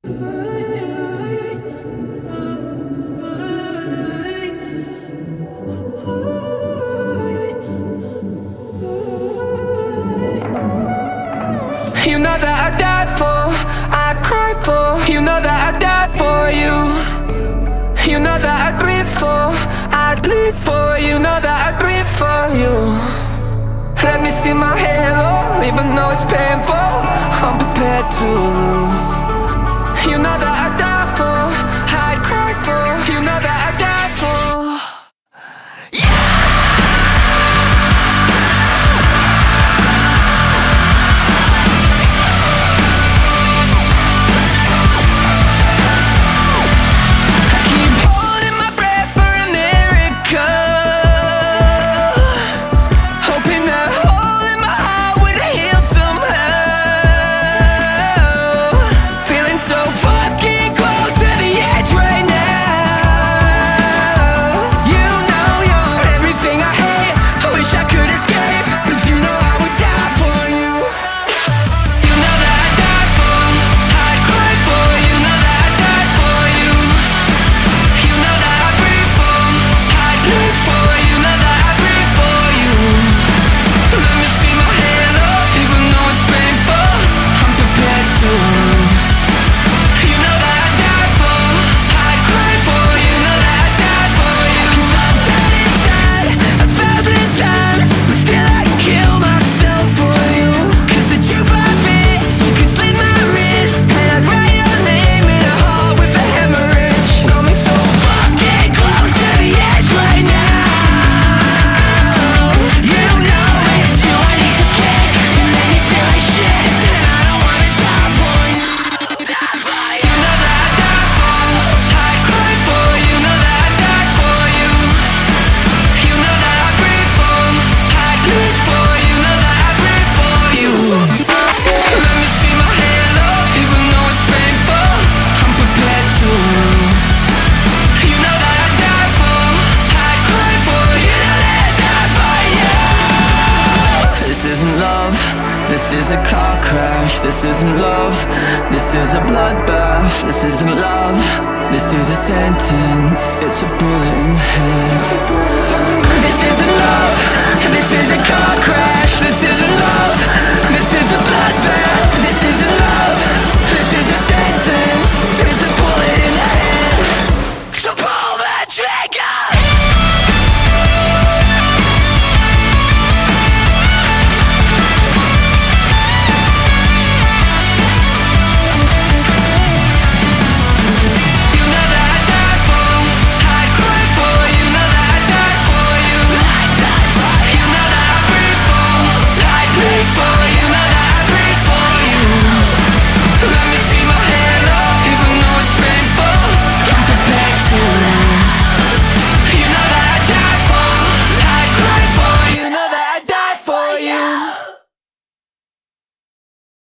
You know that I died for, I cried for. You know that I died for you. You know that I grieve for, I bleed for. You know that I grieve for you. Let me see my halo, even though it's painful. I'm prepared to lose. You know that I died for, I cried for. You know that I died for. This is a car crash, this isn't love. This is a bloodbath, this isn't love. This is a sentence, it's a bullet in the head. This isn't love, this is a car crash. This is